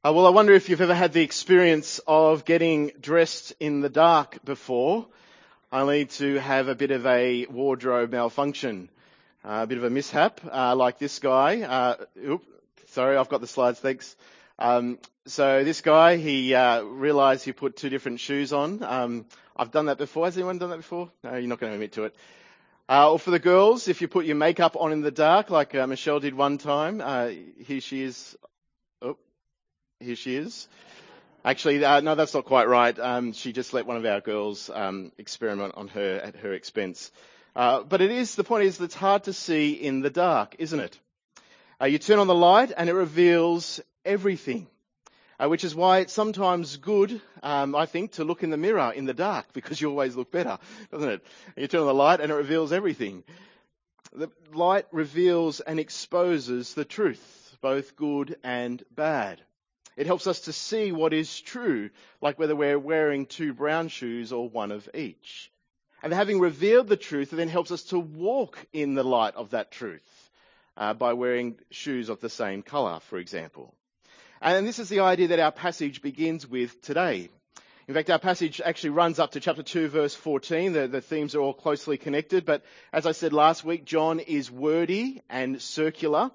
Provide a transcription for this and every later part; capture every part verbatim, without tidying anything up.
Uh, well, I wonder if you've ever had the experience of getting dressed in the dark before, only to have a bit of a wardrobe malfunction, uh, a bit of a mishap, uh, like this guy. Uh, oop, sorry, I've got the slides, thanks. Um, so this guy, he uh, realised he put two different shoes on. Um, I've done that before. Has anyone done that before? No, you're not going to admit to it. Uh, or for the girls, if you put your makeup on in the dark, like uh, Michelle did one time, uh, here she is. Oh. Here she is. Actually, uh, no, that's not quite right. Um, she just let one of our girls um, experiment on her at her expense. Uh, but it is, the point is that it's hard to see in the dark, isn't it? Uh, you turn on the light and it reveals everything, uh, which is why it's sometimes good, um, I think, to look in the mirror in the dark because you always look better, doesn't it? You turn on the light and it reveals everything. The light reveals and exposes the truth, both good and bad. It helps us to see what is true, like whether we're wearing two brown shoes or one of each. And having revealed the truth, it then helps us to walk in the light of that truth uh, by wearing shoes of the same colour, for example. And this is the idea that our passage begins with today. In fact, our passage actually runs up to chapter two, verse fourteen. The, the themes are all closely connected. But as I said last week, John is wordy and circular.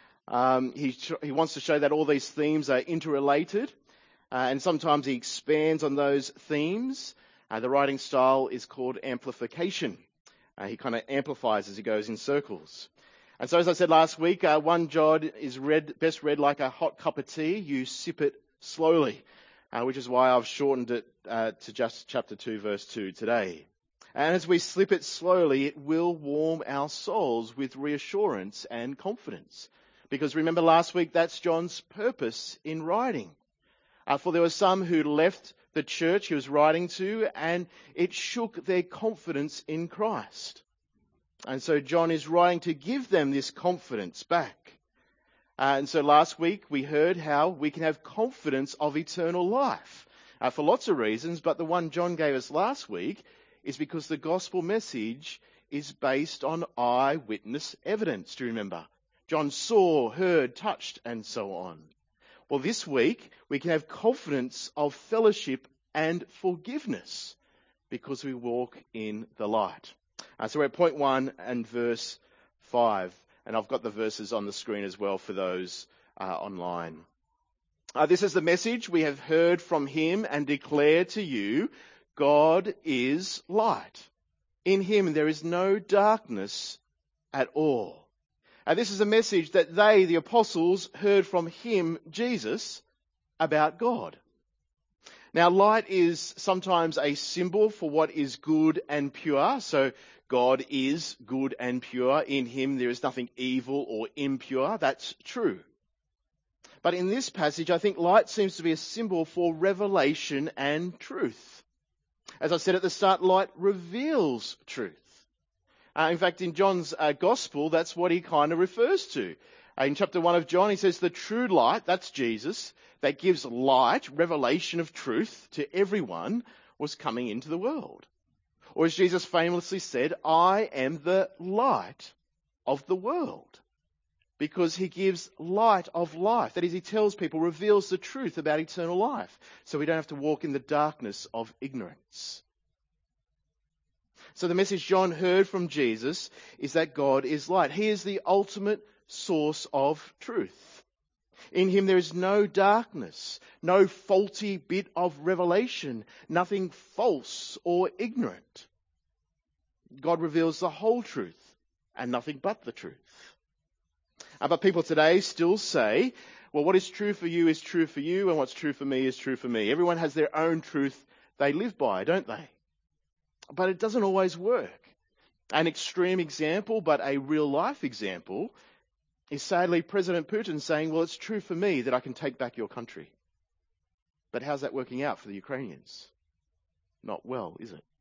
Um, he, he wants to show that all these themes are interrelated, uh, and sometimes he expands on those themes. Uh, the writing style is called amplification. Uh, he kind of amplifies as he goes in circles. And so, as I said last week, uh, one John is read, best read like a hot cup of tea. You sip it slowly, uh, which is why I've shortened it uh, to just chapter two, verse two today. And as we slip it slowly, it will warm our souls with reassurance and confidence. Because remember last week, that's John's purpose in writing. Uh, for there were some who left the church he was writing to, and it shook their confidence in Christ. And so John is writing to give them this confidence back. Uh, and so last week we heard how we can have confidence of eternal life uh, for lots of reasons, but the one John gave us last week is because the gospel message is based on eyewitness evidence. Do you remember? John saw, heard, touched, and so on. Well, this week, we can have confidence of fellowship and forgiveness because we walk in the light. Uh, so we're at point one and verse five. And I've got the verses on the screen as well for those uh, online. Uh, this is the message we have heard from him and declare to you, God is light. In him there is no darkness at all. And this is a message that they, the apostles, heard from him, Jesus, about God. Now, light is sometimes a symbol for what is good and pure. So God is good and pure. In him there is nothing evil or impure. That's true. But in this passage, I think light seems to be a symbol for revelation and truth. As I said at the start, light reveals truth. Uh, in fact, in John's uh, gospel, that's what he kind of refers to. Uh, in chapter one of John, he says the true light, that's Jesus, that gives light, revelation of truth to everyone, was coming into the world. Or as Jesus famously said, I am the light of the world. Because he gives light of life. That is, he tells people, reveals the truth about eternal life. So we don't have to walk in the darkness of ignorance. So the message John heard from Jesus is that God is light. He is the ultimate source of truth. In him there is no darkness, no faulty bit of revelation, nothing false or ignorant. God reveals the whole truth and nothing but the truth. Uh, but people today still say, well, what is true for you is true for you, and what's true for me is true for me. Everyone has their own truth they live by, don't they? But it doesn't always work. An extreme example, but a real life example, is sadly President Putin saying, well, it's true for me that I can take back your country. But how's that working out for the Ukrainians? Not well, is it?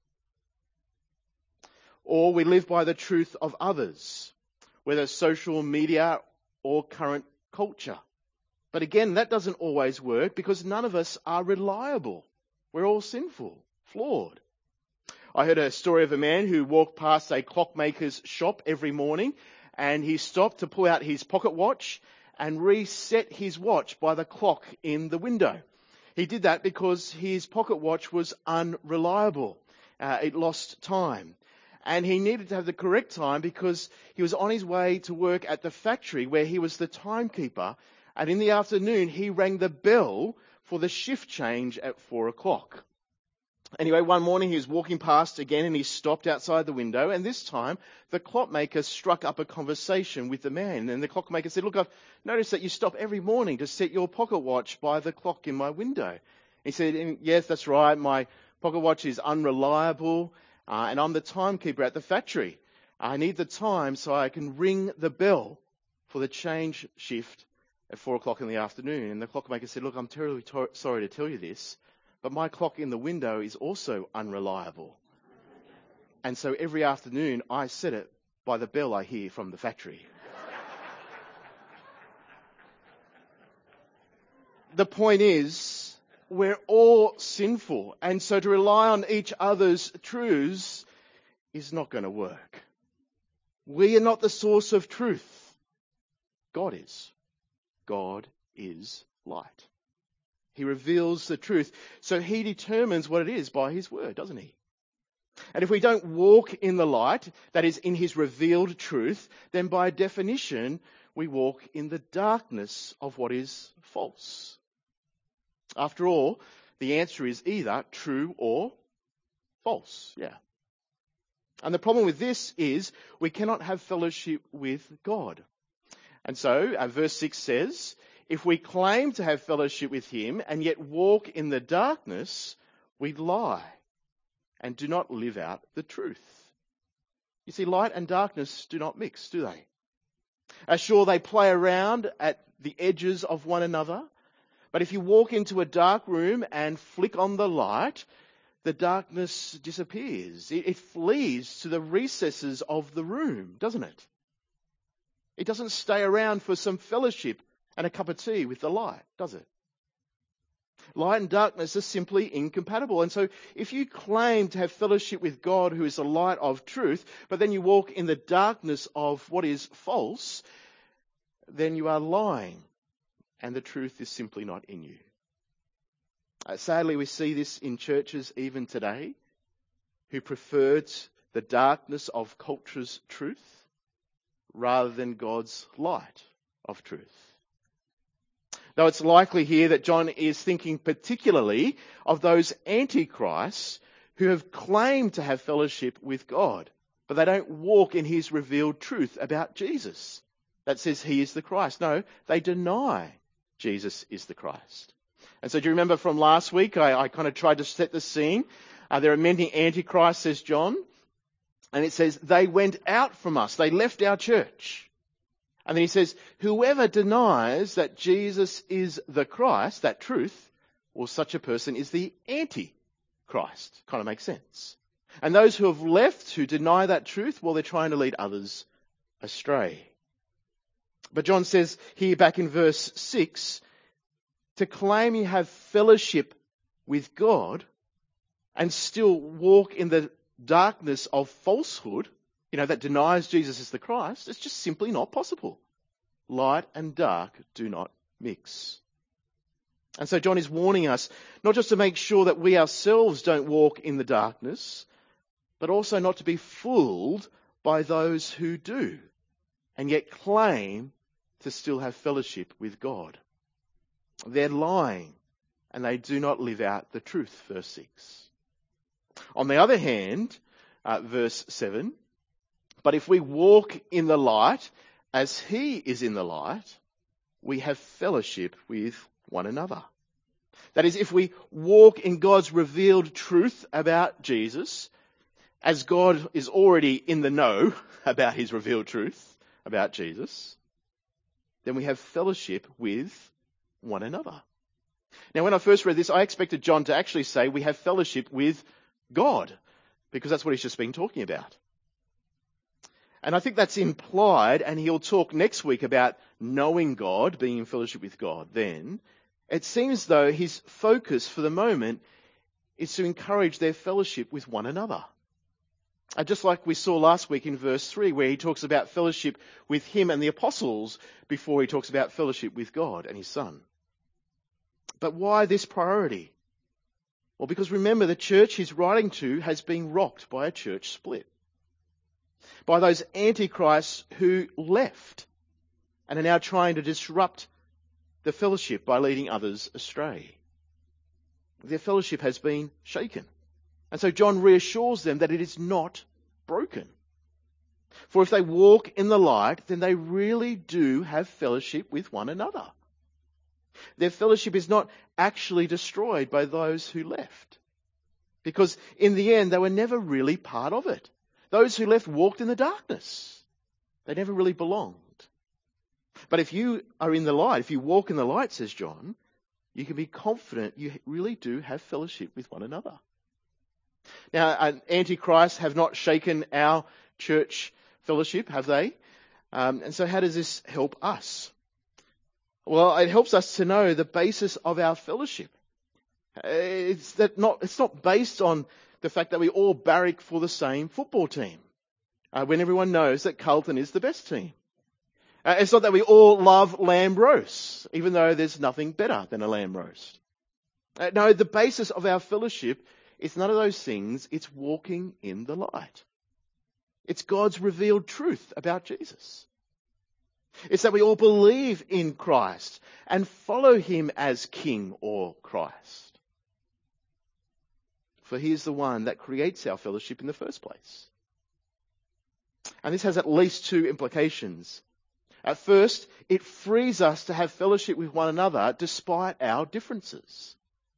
Or we live by the truth of others, whether social media or current culture. But again, that doesn't always work because none of us are reliable. We're all sinful, flawed. I heard a story of a man who walked past a clockmaker's shop every morning, and he stopped to pull out his pocket watch and reset his watch by the clock in the window. He did that because his pocket watch was unreliable. Uh, it lost time. And he needed to have the correct time because he was on his way to work at the factory where he was the timekeeper. And in the afternoon, he rang the bell for the shift change at four o'clock. Anyway, one morning he was walking past again and he stopped outside the window, and this time the clockmaker struck up a conversation with the man. And the clockmaker said, "Look, I've noticed that you stop every morning to set your pocket watch by the clock in my window." He said, "Yes, that's right. My pocket watch is unreliable, uh, and I'm the timekeeper at the factory. I need the time so I can ring the bell for the change shift at four o'clock in the afternoon." And the clockmaker said, "Look, I'm terribly to- sorry to tell you this, but my clock in the window is also unreliable. And so every afternoon I set it by the bell I hear from the factory." The point is, we're all sinful. And so to rely on each other's truths is not going to work. We are not the source of truth. God is. God is light. He reveals the truth. So he determines what it is by his word, doesn't he? And if we don't walk in the light, that is in his revealed truth, then by definition, we walk in the darkness of what is false. After all, the answer is either true or false. Yeah. And the problem with this is we cannot have fellowship with God. And so, uh, verse six says, if we claim to have fellowship with him and yet walk in the darkness, we lie and do not live out the truth. You see, light and darkness do not mix, do they? Uh, sure, they play around at the edges of one another, but if you walk into a dark room and flick on the light, the darkness disappears. It, it flees to the recesses of the room, doesn't it? It doesn't stay around for some fellowship and a cup of tea with the light, does it? Light and darkness are simply incompatible. And so if you claim to have fellowship with God, who is the light of truth, but then you walk in the darkness of what is false, then you are lying and the truth is simply not in you. Uh, sadly, we see this in churches even today who preferred the darkness of culture's truth rather than God's light of truth. Now, it's likely here that John is thinking particularly of those antichrists who have claimed to have fellowship with God, but they don't walk in his revealed truth about Jesus that says he is the Christ. No, they deny Jesus is the Christ. And so do you remember from last week, I, I kind of tried to set the scene. Uh, there are many antichrists, says John, and it says they went out from us. They left our church. And then he says, whoever denies that Jesus is the Christ, that truth, well, such a person is the anti-Christ. Kind of makes sense. And those who have left, who deny that truth, well, they're trying to lead others astray. But John says here back in verse six, to claim you have fellowship with God and still walk in the darkness of falsehood, you know, that denies Jesus is the Christ, it's just simply not possible. Light and dark do not mix. And so John is warning us not just to make sure that we ourselves don't walk in the darkness, but also not to be fooled by those who do and yet claim to still have fellowship with God. They're lying and they do not live out the truth, verse six. On the other hand, uh, verse seven, but if we walk in the light as he is in the light, we have fellowship with one another. That is, if we walk in God's revealed truth about Jesus, as God is already in the know about his revealed truth about Jesus, then we have fellowship with one another. Now, when I first read this, I expected John to actually say we have fellowship with God, because that's what he's just been talking about. And I think that's implied, and he'll talk next week about knowing God, being in fellowship with God then. It seems though his focus for the moment is to encourage their fellowship with one another. Uh, just like we saw last week in verse three, where he talks about fellowship with him and the apostles before he talks about fellowship with God and his Son. But why this priority? Well, because remember, the church he's writing to has been rocked by a church split. By those antichrists who left and are now trying to disrupt the fellowship by leading others astray. Their fellowship has been shaken. And so John reassures them that it is not broken. For if they walk in the light, then they really do have fellowship with one another. Their fellowship is not actually destroyed by those who left. Because in the end, they were never really part of it. Those who left walked in the darkness. They never really belonged. But if you are in the light, if you walk in the light, says John, you can be confident you really do have fellowship with one another. Now, antichrists have not shaken our church fellowship, have they? Um, and so how does this help us? Well, it helps us to know the basis of our fellowship. It's that not, it's not based on the fact that we all barrack for the same football team, uh, when everyone knows that Carlton is the best team. Uh, it's not that we all love lamb roast, even though there's nothing better than a lamb roast. Uh, no, the basis of our fellowship is none of those things. It's walking in the light. It's God's revealed truth about Jesus. It's that we all believe in Christ and follow him as King or Christ. For he is the one that creates our fellowship in the first place. And this has at least two implications. At first, it frees us to have fellowship with one another despite our differences.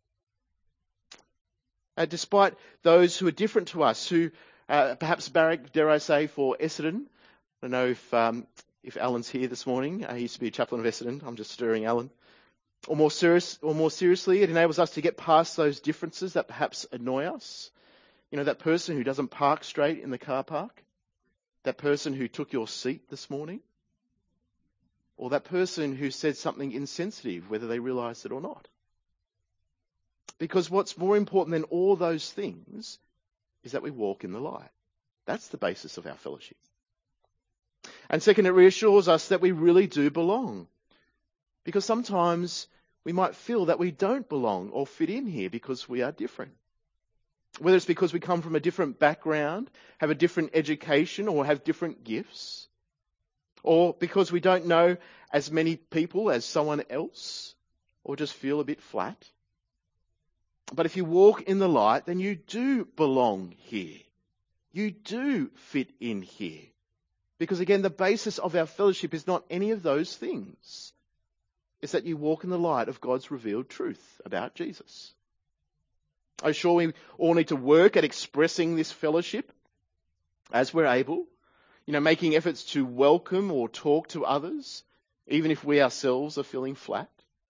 Uh, despite those who are different to us, who uh, perhaps barrack, dare I say, for Essendon. I don't know if um, if Alan's here this morning. Uh, he used to be a chaplain of Essendon. I'm just stirring Alan. Or more serious, or more seriously, it enables us to get past those differences that perhaps annoy us. You know, that person who doesn't park straight in the car park. That person who took your seat this morning. Or that person who said something insensitive, whether they realised it or not. Because what's more important than all those things is that we walk in the light. That's the basis of our fellowship. And second, it reassures us that we really do belong. Because sometimes we might feel that we don't belong or fit in here because we are different. Whether it's because we come from a different background, have a different education, or have different gifts. Or because we don't know as many people as someone else, or just feel a bit flat. But if you walk in the light, then you do belong here. You do fit in here. Because again, the basis of our fellowship is not any of those things. It's that you walk in the light of God's revealed truth about Jesus. I'm sure we all need to work at expressing this fellowship as we're able. You know, making efforts to welcome or talk to others, even if we ourselves are feeling flat.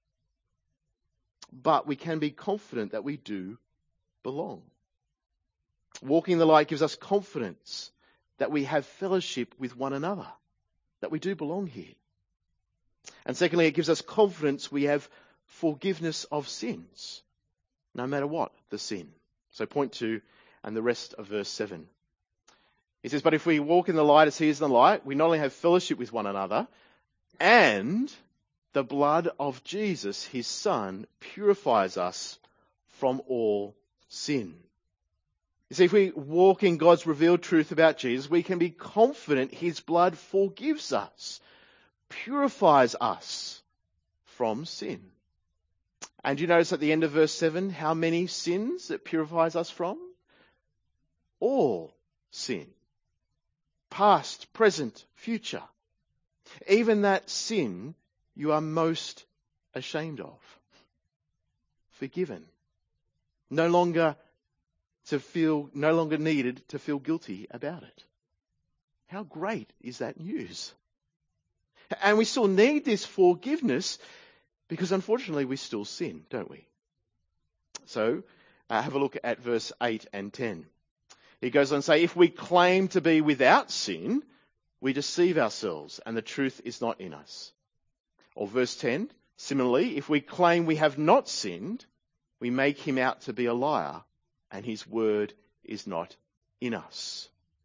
But we can be confident that we do belong. Walking in the light gives us confidence that we have fellowship with one another, that we do belong here. And secondly, it gives us confidence we have forgiveness of sins, no matter what the sin. So point two and the rest of verse seven. He says, but if we walk in the light as he is in the light, we not only have fellowship with one another, and the blood of Jesus, his Son, purifies us from all sin. You see, if we walk in God's revealed truth about Jesus, we can be confident his blood forgives us, purifies us from sin. And you notice at the end of verse seven, how many sins it purifies us from? All sin. Past, present, future. Even that sin you are most ashamed of. Forgiven. No longer to feel, no longer needed to feel guilty about it. How great is that news? And we still need this forgiveness because unfortunately we still sin, don't we? So uh, have a look at verse eight and ten. He goes on to say, if we claim to be without sin, we deceive ourselves and the truth is not in us. Or verse ten, similarly, if we claim we have not sinned, we make him out to be a liar and his word is not in us.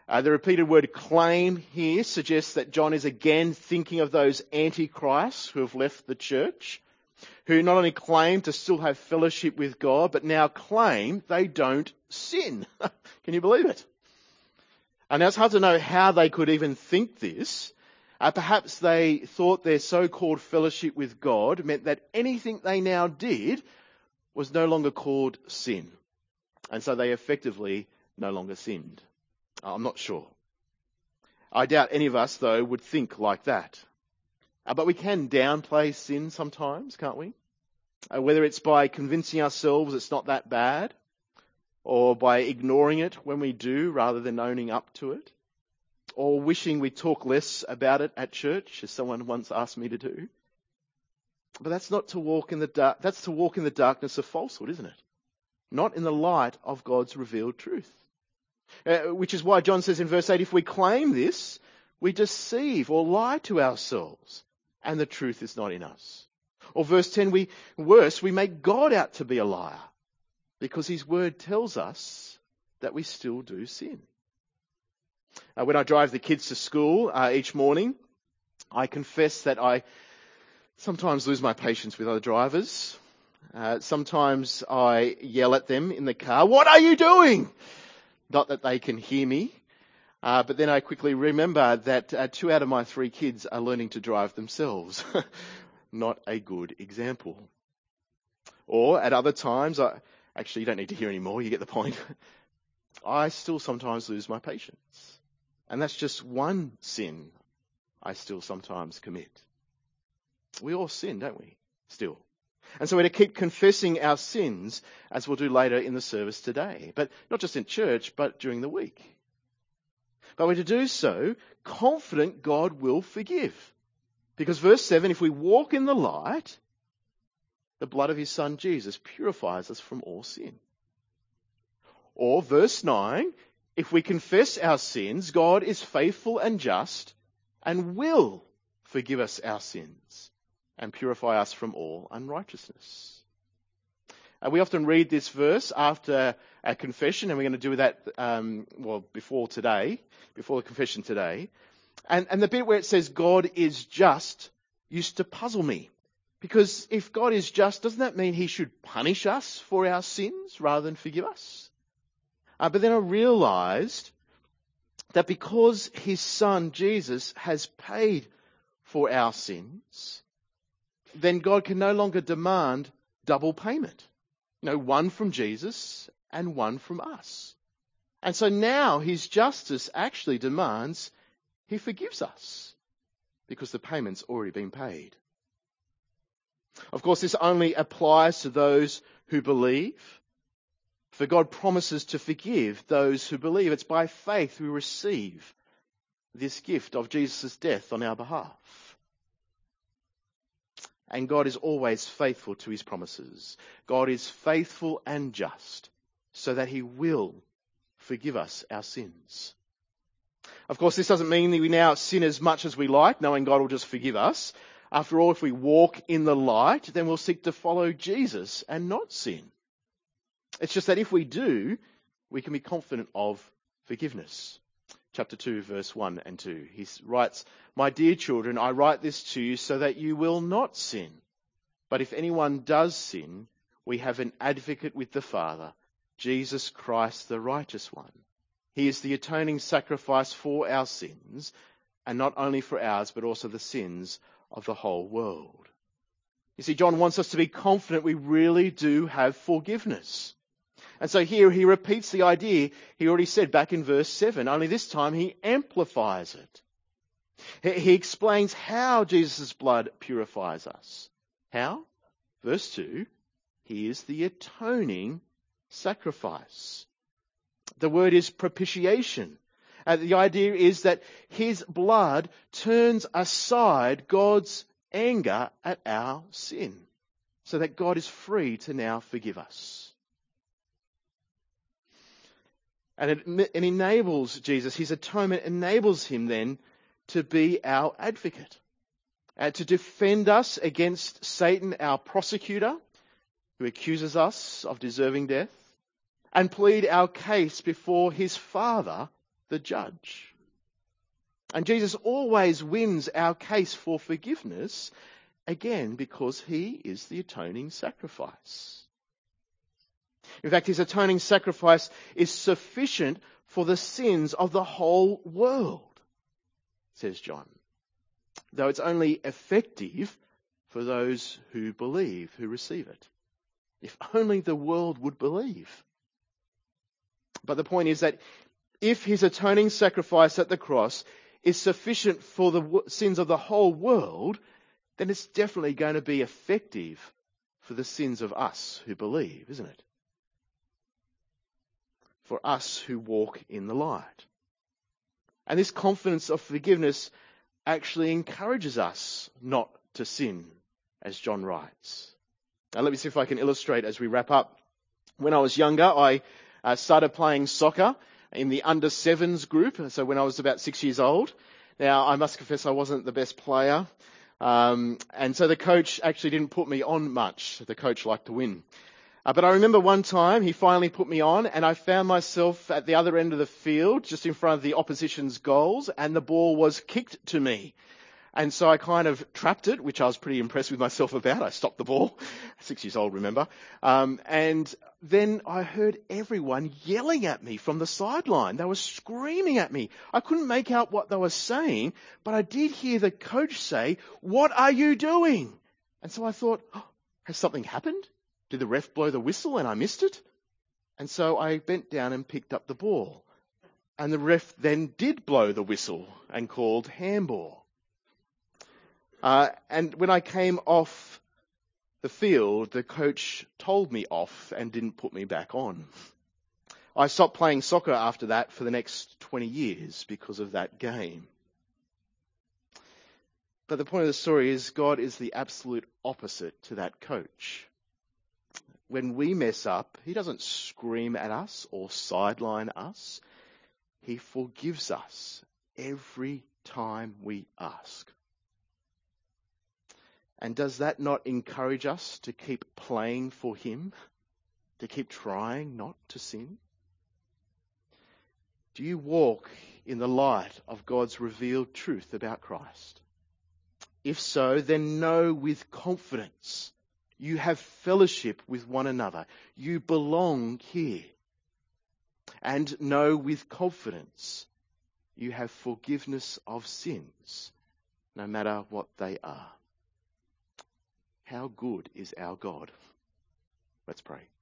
Uh, the repeated word claim here suggests that John is again thinking of those antichrists who have left the church, who not only claim to still have fellowship with God, but now claim they don't sin. Can you believe it? And now it's hard to know how they could even think this. Uh, perhaps they thought their so-called fellowship with God meant that anything they now did was no longer called sin. And so they effectively no longer sinned. I'm not sure. I doubt any of us, though, would think like that. Uh, but we can downplay sin sometimes, can't we? Uh, whether it's by convincing ourselves it's not that bad, or by ignoring it when we do rather than owning up to it, or wishing we talk less about it at church, as someone once asked me to do. But that's not to walk in the dark. That's to walk in the darkness of falsehood, isn't it? Not in the light of God's revealed truth. Uh, which is why John says in verse eight, if we claim this, we deceive or lie to ourselves, and the truth is not in us. Or verse ten, we worse, we make God out to be a liar, because his word tells us that we still do sin. Uh, when I drive the kids to school uh, each morning, I confess that I sometimes lose my patience with other drivers. Uh, sometimes I yell at them in the car, "What are you doing?" Not that they can hear me, uh, but then I quickly remember that uh, two out of my three kids are learning to drive themselves. Not a good example. Or at other times, I, actually you don't need to hear anymore, you get the point. I still sometimes lose my patience. And that's just one sin I still sometimes commit. We all sin, don't we? Still. And so we're to keep confessing our sins, as we'll do later in the service today. But not just in church, but during the week. But we're to do so confident God will forgive. Because verse seven, if we walk in the light, the blood of his son Jesus purifies us from all sin. Or verse nine, if we confess our sins, God is faithful and just and will forgive us our sins and purify us from all unrighteousness. Uh, we often read this verse after a confession, and we're going to do that, um, well, before today, before the confession today. And, and the bit where it says God is just used to puzzle me. Because if God is just, doesn't that mean he should punish us for our sins rather than forgive us? Uh, but then I realized that because his son Jesus has paid for our sins, then God can no longer demand double payment. You know, one from Jesus and one from us. And so now his justice actually demands he forgives us because the payment's already been paid. Of course, this only applies to those who believe. For God promises to forgive those who believe. It's by faith we receive this gift of Jesus' death on our behalf. And God is always faithful to his promises. God is faithful and just, so that he will forgive us our sins. Of course, this doesn't mean that we now sin as much as we like, knowing God will just forgive us. After all, if we walk in the light, then we'll seek to follow Jesus and not sin. It's just that if we do, we can be confident of forgiveness. Chapter two, verse one and two. He writes, "My dear children, I write this to you so that you will not sin. But if anyone does sin, we have an advocate with the Father, Jesus Christ, the righteous one. He is the atoning sacrifice for our sins, and not only for ours, but also the sins of the whole world." You see, John wants us to be confident we really do have forgiveness. And so here he repeats the idea he already said back in verse seven, only this time he amplifies it. He explains how Jesus' blood purifies us. How? Verse two, he is the atoning sacrifice. The word is propitiation. Uh, the idea is that his blood turns aside God's anger at our sin, so that God is free to now forgive us. And it, it enables Jesus, his atonement enables him then to be our advocate, uh, to defend us against Satan, our prosecutor, who accuses us of deserving death, and plead our case before his Father, the judge. And Jesus always wins our case for forgiveness, again, because he is the atoning sacrifice. In fact, his atoning sacrifice is sufficient for the sins of the whole world, says John. Though it's only effective for those who believe, who receive it. If only the world would believe. But the point is that if his atoning sacrifice at the cross is sufficient for the sins of the whole world, then it's definitely going to be effective for the sins of us who believe, isn't it? For us who walk in the light. And this confidence of forgiveness actually encourages us not to sin, as John writes. Now let me see if I can illustrate as we wrap up. When I was younger, I uh, started playing soccer in the under sevens group, so when I was about six years old. Now, I must confess I wasn't the best player, um, and so the coach actually didn't put me on much. The coach liked to win. Uh, but I remember one time he finally put me on, and I found myself at the other end of the field, just in front of the opposition's goals, and the ball was kicked to me. And so I kind of trapped it, which I was pretty impressed with myself about. I stopped the ball, six years old, remember. Um, and then I heard everyone yelling at me from the sideline. They were screaming at me. I couldn't make out what they were saying, but I did hear the coach say, "What are you doing?" And so I thought, oh, has something happened? Did the ref blow the whistle and I missed it? And so I bent down and picked up the ball. And the ref then did blow the whistle and called handball. Uh, and when I came off the field, the coach told me off and didn't put me back on. I stopped playing soccer after that for the next twenty years because of that game. But the point of the story is God is the absolute opposite to that coach. When we mess up, he doesn't scream at us or sideline us. He forgives us every time we ask. And does that not encourage us to keep playing for him? To keep trying not to sin? Do you walk in the light of God's revealed truth about Christ? If so, then know with confidence you have fellowship with one another. You belong here. And know with confidence you have forgiveness of sins, no matter what they are. How good is our God? Let's pray.